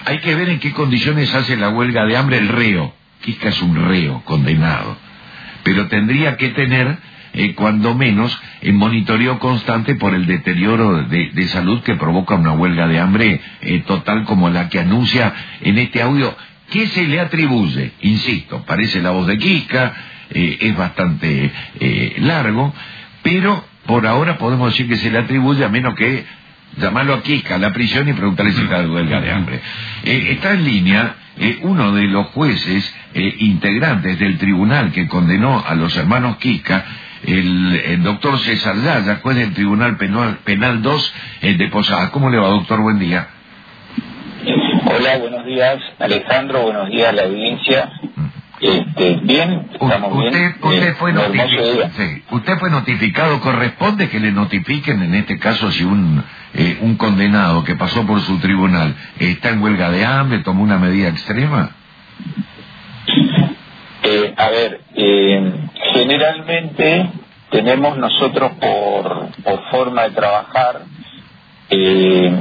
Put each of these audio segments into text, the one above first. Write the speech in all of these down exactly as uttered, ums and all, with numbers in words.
hay que ver en qué condiciones hace la huelga de hambre el reo. Quisca es un reo condenado, pero tendría que tener, eh, cuando menos, en monitoreo constante por el deterioro de, de salud que provoca una huelga de hambre eh, total como la que anuncia en este audio. ¿Qué se le atribuye? Insisto, parece la voz de Quisca, eh, es bastante eh, largo, pero por ahora podemos decir que se le atribuye, a menos que llamarlo a Quisca a la prisión y preguntarle si está de huelga de hambre. Eh, está en línea eh, uno de los jueces eh, integrantes del tribunal que condenó a los hermanos Quisca, el, el doctor César Yaya, juez del Tribunal Penal, Penal dos eh, de Posadas. ¿Cómo le va, doctor? Buen día. Hola, buenos días, Alejandro, buenos días a la audiencia. Este, bien, estamos usted, bien. Usted, eh, fue notificado, sí, usted fue notificado, corresponde que le notifiquen, en este caso, si un eh, un condenado que pasó por su tribunal eh, está en huelga de hambre, tomó una medida extrema. Eh, a ver, eh, generalmente tenemos nosotros por, por forma de trabajar eh,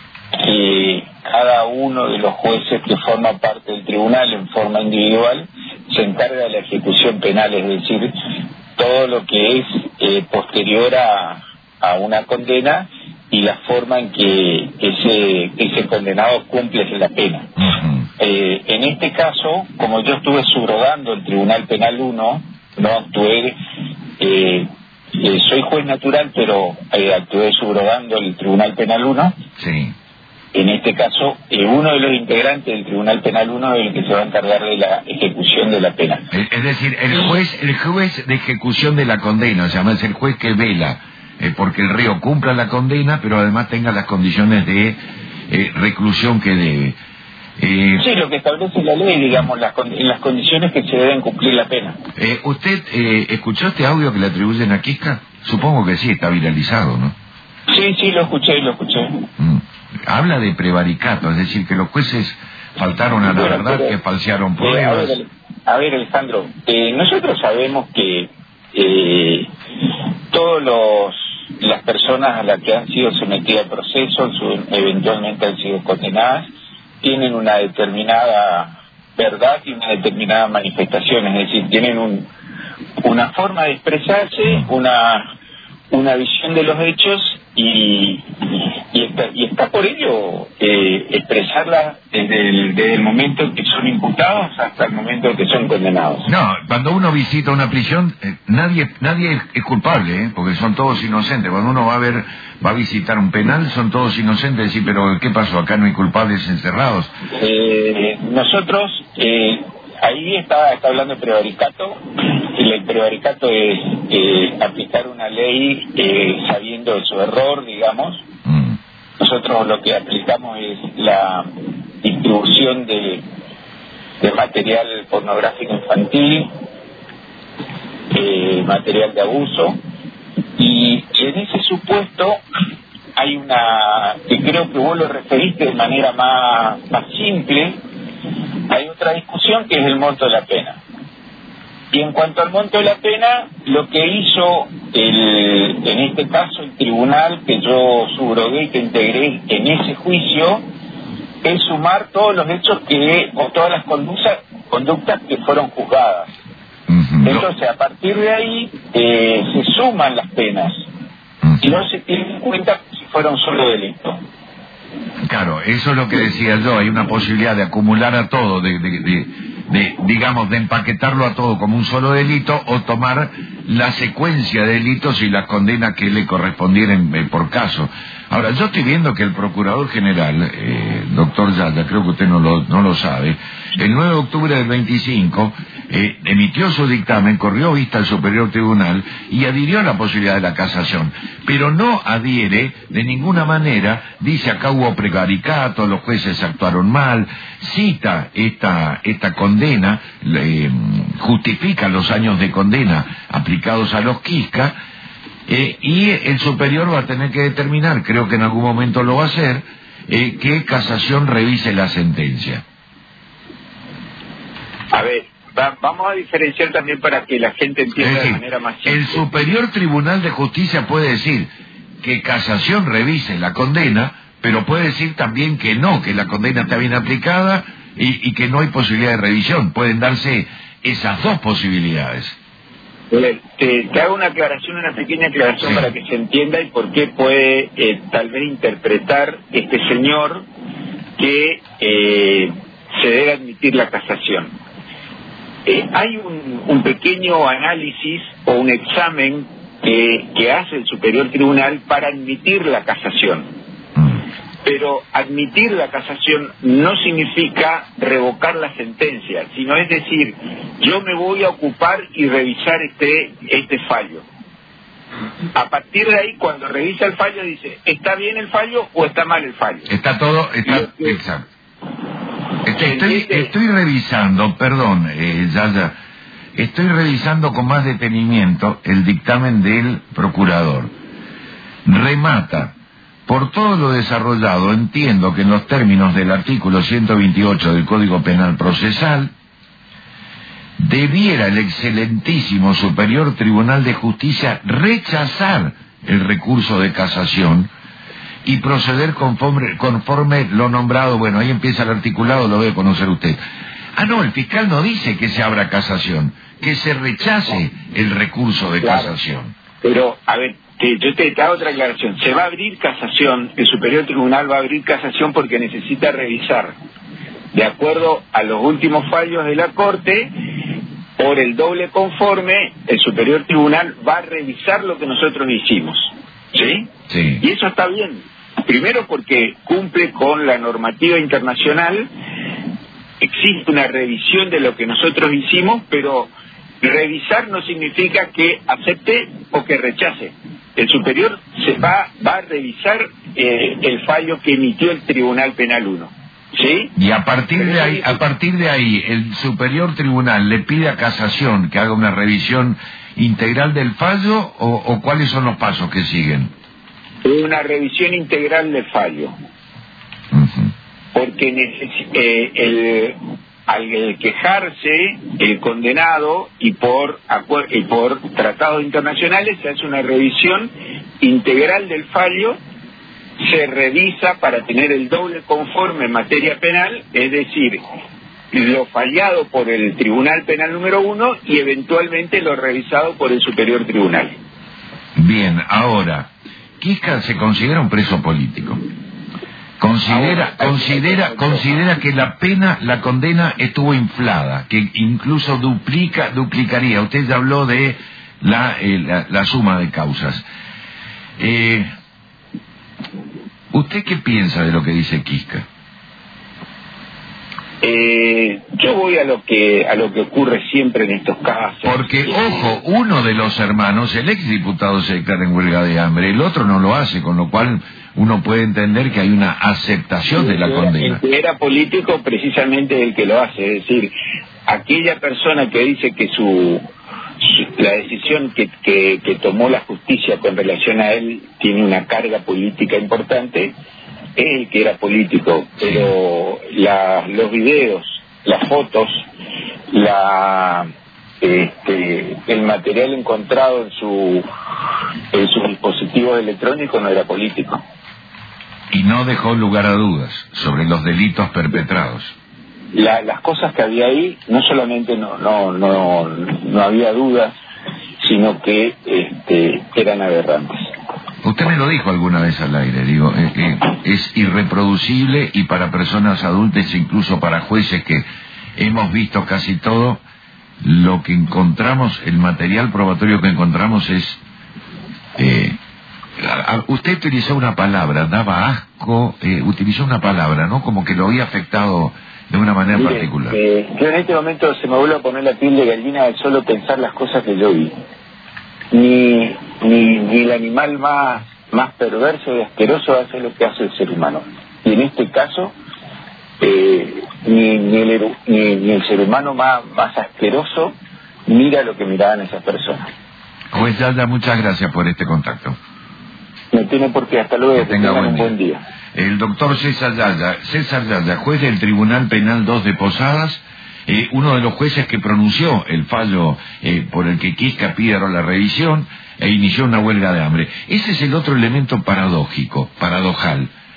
que cada uno de los jueces que forma parte del tribunal en forma individual se encarga de la ejecución penal, es decir, todo lo que es eh, posterior a, a una condena y la forma en que ese, ese condenado cumple la pena. Uh-huh. Eh, en este caso, como yo estuve subrogando el Tribunal Penal uno, no actué, eh, eh, soy juez natural, pero eh, actué subrogando el Tribunal Penal uno. Sí. En este caso, eh, uno de los integrantes del Tribunal Penal uno es el que se va a encargar de la ejecución de la pena. Es decir, el juez el juez de ejecución de la condena, se llama, es el juez que vela eh, porque el reo cumpla la condena, pero además tenga las condiciones de eh, reclusión que debe. Eh, sí, lo que establece la ley, digamos, las, en las condiciones que se deben cumplir la pena. Eh, ¿Usted eh, escuchó este audio que le atribuyen a Quisca? Supongo que sí, está viralizado, ¿no? Sí, sí, lo escuché, lo escuché. Mm. Habla de prevaricato, es decir, que los jueces faltaron a la bueno, verdad, pero, que falsearon pruebas. Eh, a, ver, a ver, Alejandro, eh, nosotros sabemos que eh, todos los las personas a las que han sido sometidas a procesos, eventualmente han sido condenadas, tienen una determinada verdad y una determinada manifestación, es decir, tienen un, una forma de expresarse, una una visión de los hechos y, y, está, y está por ello eh, expresarla desde el, desde el momento en que son imputados hasta el momento en que son condenados. No, cuando uno visita una prisión, eh, nadie nadie es culpable, ¿eh? Porque son todos inocentes. Cuando uno va a ver, va a visitar un penal, son todos inocentes. Decir, pero ¿qué pasó? Acá no hay culpables encerrados. Eh, nosotros, eh, ahí está, está hablando de prevaricato. El prevaricato es eh, aplicar una ley eh, sabiendo de su error, digamos. Mm. Nosotros lo que aplicamos es la distribución de, de material pornográfico infantil, eh, material de abuso, y en ese supuesto hay una, que creo que vos lo referiste de manera más, más simple, hay otra discusión que es el monto de la pena. Y en cuanto al monto de la pena, lo que hizo el, en este caso el tribunal que yo subrogué y que integré en ese juicio es sumar todos los hechos que o todas las conductas, conductas que fueron juzgadas. Uh-huh. Entonces, a partir de ahí eh, se suman las penas uh-huh. y no se tiene en cuenta si fueron solo delitos. Claro, eso es lo que decía yo, hay una posibilidad de acumular a todo, de, de, de, de digamos, de empaquetarlo a todo como un solo delito o tomar la secuencia de delitos y las condenas que le correspondieran eh, por caso. Ahora, yo estoy viendo que el Procurador General, eh, doctor Yaya, creo que usted no lo, no lo sabe, el nueve de octubre del veinticinco eh, emitió su dictamen, corrió vista al Superior Tribunal y adhirió a la posibilidad de la casación, pero no adhiere de ninguna manera, dice acá hubo prevaricato, los jueces actuaron mal, cita esta, esta condena, eh, justifica los años de condena aplicados a los Quisca, Eh, y el superior va a tener que determinar, creo que en algún momento lo va a hacer, eh, que casación revise la sentencia. A ver, va, vamos a diferenciar también para que la gente entienda decir, de manera más simple. El Superior Tribunal de Justicia puede decir que casación revise la condena, pero puede decir también que no, que la condena está bien aplicada y, y que no hay posibilidad de revisión. Pueden darse esas dos posibilidades. Te, te hago una aclaración, una pequeña aclaración, sí, para que se entienda y por qué puede eh, tal vez interpretar este señor que eh, se debe admitir la casación. Eh, hay un, un pequeño análisis o un examen que, que hace el Superior Tribunal para admitir la casación. Pero admitir la casación no significa revocar la sentencia, sino es decir, yo me voy a ocupar y revisar este este fallo. A partir de ahí, cuando revisa el fallo, dice, ¿está bien el fallo o está mal el fallo? Está todo, está que, exacto. Estoy, estoy revisando, perdón, eh, ya, ya, estoy revisando con más detenimiento el dictamen del procurador. Remata. Por todo lo desarrollado, entiendo que en los términos del artículo ciento veintiocho del Código Penal Procesal, debiera el excelentísimo Superior Tribunal de Justicia rechazar el recurso de casación y proceder conforme, conforme lo nombrado. Bueno, ahí empieza el articulado, lo debe conocer usted. Ah, no, el fiscal no dice que se abra casación, que se rechace el recurso de claro, casación. Pero, a ver, que yo te, te hago otra aclaración. Se va a abrir casación, el Superior Tribunal va a abrir casación porque necesita revisar, de acuerdo a los últimos fallos de la Corte, por el doble conforme, el Superior Tribunal va a revisar lo que nosotros hicimos. ¿Sí? Sí. Y eso está bien. Primero porque cumple con la normativa internacional, existe una revisión de lo que nosotros hicimos, pero revisar no significa que acepte o que rechace. El superior se va, va a revisar eh, el fallo que emitió el Tribunal Penal uno. ¿Sí? Y a partir de ahí, a partir de ahí, el Superior Tribunal le pide a casación que haga una revisión integral del fallo, o, o cuáles son los pasos que siguen. Una revisión integral del fallo. Uh-huh. Porque neces- eh, el, al quejarse el condenado y por, acuer- y por tratados internacionales se hace una revisión integral del fallo, se revisa para tener el doble conforme en materia penal, es decir, lo fallado por el Tribunal Penal número uno y eventualmente lo revisado por el Superior Tribunal. Bien, ahora, Quisca se considera un preso político. Considera, considera, considera que la pena, la condena estuvo inflada, que incluso duplica, duplicaría. Usted ya habló de la, eh, la, la suma de causas. Eh, ¿Usted qué piensa de lo que dice Quisca? Eh, yo voy a lo que a lo que ocurre siempre en estos casos. Porque, ojo, uno de los hermanos, el exdiputado, se declara en huelga de hambre, el otro no lo hace, con lo cual uno puede entender que hay una aceptación de la condena. El que era político precisamente el que lo hace, es decir, aquella persona que dice que su, su la decisión que, que, que tomó la justicia con relación a él tiene una carga política importante, es el que era político, pero la, los videos, las fotos, la este, el material encontrado en su en sus dispositivos electrónicos no era político. Y no dejó lugar a dudas sobre los delitos perpetrados. La, las cosas que había ahí, no solamente no no no, no había dudas, sino que este, eran aberrantes. Usted me lo dijo alguna vez al aire, digo, eh, eh, es irreproducible, y para personas adultas, incluso para jueces que hemos visto casi todo, lo que encontramos, el material probatorio que encontramos es... Eh, a, a, usted utilizó una palabra, daba asco, eh, utilizó una palabra, ¿no? Como que lo había afectado de una manera Mire, particular. Eh, yo en este momento se me vuelve a poner la piel de gallina de solo pensar las cosas que yo vi. Ni, ni, ni el animal más, más perverso y asqueroso hace lo que hace el ser humano. Y en este caso, eh, ni, ni, el, ni, ni el ser humano más, más asqueroso mira lo que miraban esas personas. Juez Yaya, muchas gracias por este contacto. No tiene por qué. Hasta luego. Que tenga buen un día. buen día. El doctor César Yaya, César Yaya, juez del Tribunal Penal dos de Posadas, eh, uno de los jueces que pronunció el fallo eh, por el que Quisca pide la revisión e inició una huelga de hambre. Ese es el otro elemento paradójico, paradojal.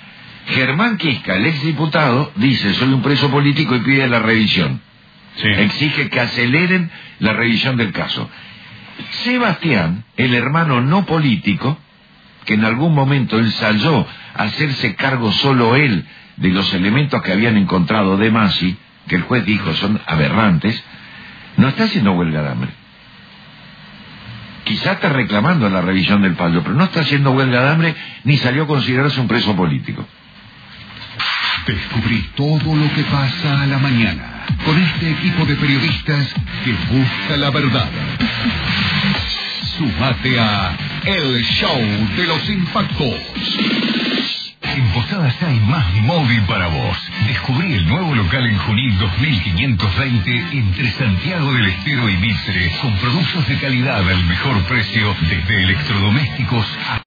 Germán Quisca, el exdiputado, dice, soy un preso político y pide la revisión. Sí. Exige que aceleren la revisión del caso. Sebastián, el hermano no político, que en algún momento ensayó hacerse cargo solo él de los elementos que habían encontrado de Masi, que el juez dijo son aberrantes, no está haciendo huelga de hambre. Quizá está reclamando la revisión del fallo, pero no está haciendo huelga de hambre ni salió a considerarse un preso político. Descubrí todo lo que pasa a la mañana con este equipo de periodistas que busca la verdad. Sumate a El Show de los Impactos. En Posadas hay más móvil para vos. Descubrí el nuevo local en Junín dos mil quinientos veinte entre Santiago del Estero y Mitre, con productos de calidad al mejor precio, desde electrodomésticos a